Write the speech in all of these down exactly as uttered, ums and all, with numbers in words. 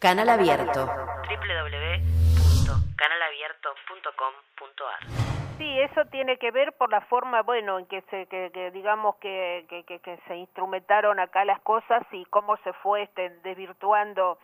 Canal Abierto. doble u doble u doble u punto canal abierto punto com punto a r. Sí, eso tiene que ver por la forma, bueno, en que se, que, que digamos que, que, que, que se instrumentaron acá las cosas y cómo se fue este, desvirtuando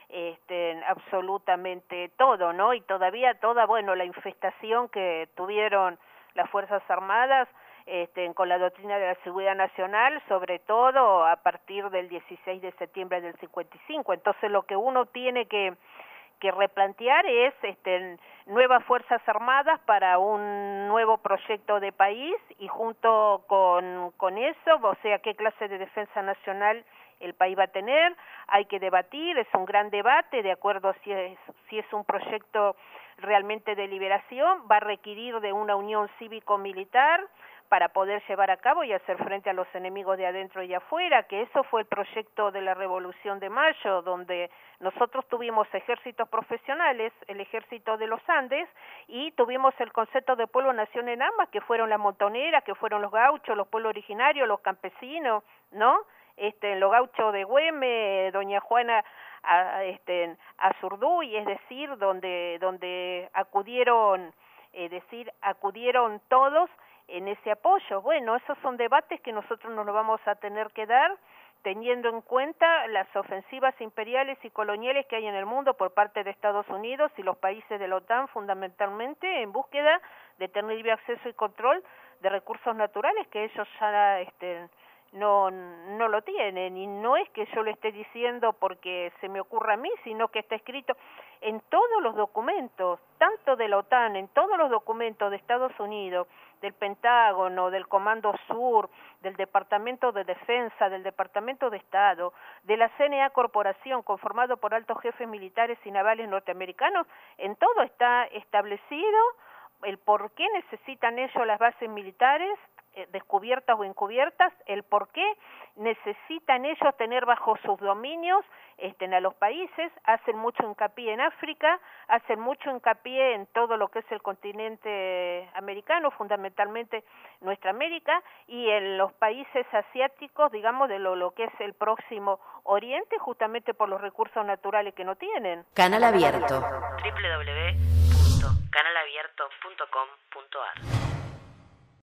este, absolutamente todo, ¿no? Y todavía toda, bueno, la infestación que tuvieron las Fuerzas Armadas este, con la doctrina de la seguridad nacional, sobre todo a partir del dieciséis de septiembre del cincuenta y cinco. Entonces lo que uno tiene que que replantear es este, nuevas Fuerzas Armadas para un nuevo proyecto de país y junto con, con eso, o sea, qué clase de defensa nacional el país va a tener, hay que debatir, es un gran debate, de acuerdo a si es, si es un proyecto realmente de liberación, va a requerir de una unión cívico-militar para poder llevar a cabo y hacer frente a los enemigos de adentro y afuera, que eso fue el proyecto de la Revolución de Mayo, donde nosotros tuvimos ejércitos profesionales, el ejército de los Andes, y tuvimos el concepto de pueblo-nación en ambas, que fueron la montonera, que fueron los gauchos, los pueblos originarios, los campesinos, ¿no? Este, los gauchos de Güemes, doña Juana a, este, a Zurduy, es decir, donde, donde acudieron, es decir, acudieron todos en ese apoyo. Bueno, esos son debates que nosotros nos lo vamos a tener que dar teniendo en cuenta las ofensivas imperiales y coloniales que hay en el mundo por parte de Estados Unidos y los países de la OTAN, fundamentalmente en búsqueda de tener libre acceso y control de recursos naturales que ellos ya este, no, no lo tienen. Y no es que yo lo esté diciendo porque se me ocurra a mí, sino que está escrito en todos los documentos, tanto de la OTAN, en todos los documentos de Estados Unidos, del Pentágono, del Comando Sur, del Departamento de Defensa, del Departamento de Estado, de la C N A Corporación, conformado por altos jefes militares y navales norteamericanos, en todo está establecido el por qué necesitan ellos las bases militares, eh, descubiertas o encubiertas, el por qué necesitan ellos tener bajo sus dominios este, a los países, hacen mucho hincapié en África, hacen mucho hincapié en todo lo que es el continente americano, fundamentalmente nuestra América, y en los países asiáticos, digamos, de lo, lo que es el próximo Oriente, justamente por los recursos naturales que no tienen. Canal Abierto. doble u doble u doble u punto canal abierto punto com punto a r.